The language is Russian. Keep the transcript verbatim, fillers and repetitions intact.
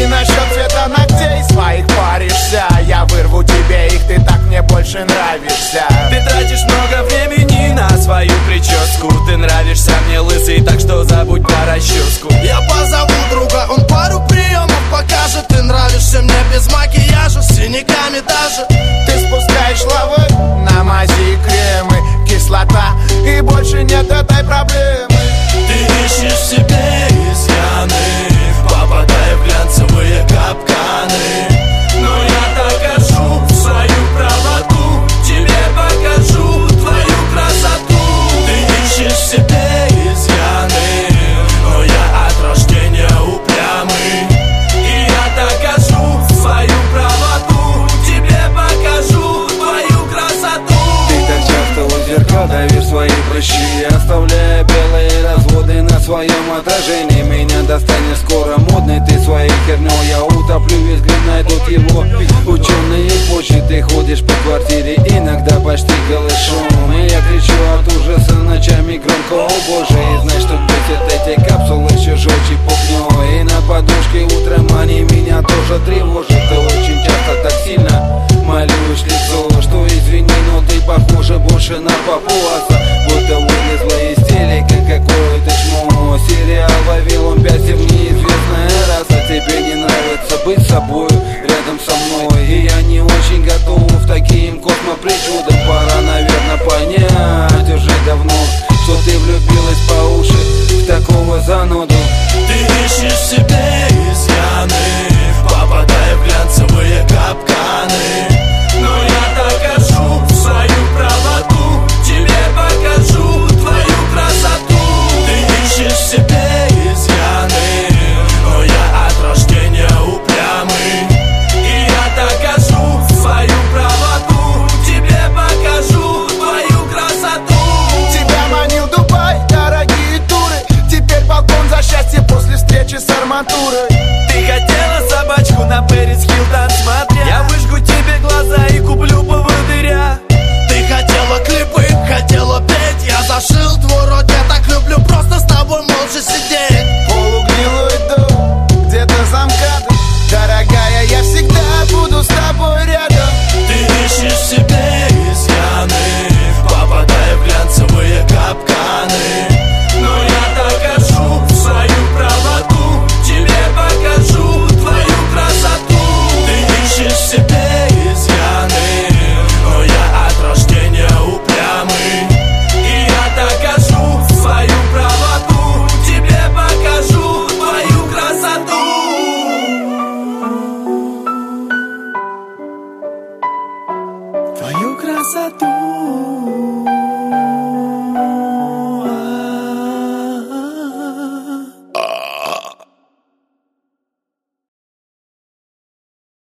И насчет цвета ногтей своих паришься. Я вырву тебе их, ты так мне больше нравишься. Ты тратишь много времени на свою прическу. Ты нравишься мне лысый, так что забудь про расческу. Я позову друга, он пару приемов покажет. Ты нравишься мне без макияжа, с синяками даже. Ты спускаешь лавы, намази кремы, кислота, и больше нет этой проблемы. Ты ищешь себе изъяны, попадая в глянцевые капканы. Но я докажу свою правоту, тебе покажу твою красоту. Ты ищешь себе изъяны, но я от рождения упрямый. И я докажу свою правоту, тебе покажу твою красоту. Ты так часто у зеркала давишь свои прыщи, оставляя белые разводы на своем отражении. Меня достанешь скоро модный ты своей хернёй. Я утоплю, весь грим найдут его ученые почты. Ты ходишь по квартире иногда почти голышом, и я кричу от ужаса ночами громко: о боже. И знай, что бесит эти капсулы еще жёлче пухнёй. И на подушке утром они меня тоже тревожат. Ты очень часто так сильно молюсь лицо, что извини, но ты похожа больше на папуаса. Будто вылезла из телека какое-то чмо. Сериал «Вавилон пять» и неизвестная раса. Тебе не нравится быть собою рядом со мной, и я не очень готов к таким космопричудам. Пора, наверное, понять уже давно, что ты влюбилась по уши в такого зануду. Ты ищешь себе изъяны, попадая в глянцевые капканы. Но я докажу свою правоту, тебе покажу твою красоту. Ты ищешь себе изъяны, но я от рождения упрямый. И я докажу свою правоту, тебе покажу твою красоту. Тебя манил Дубай, дорогие туры, теперь балкон за счастье после встречи с арматурой. Ты хотела собачку на Пэрис Хилтон, смотря. Я выжгу тебе глаза и куплю поводыря. Ты хотела клипы, хотела петь, я зашил твой рот. Я так люблю просто с тобой молча сидеть.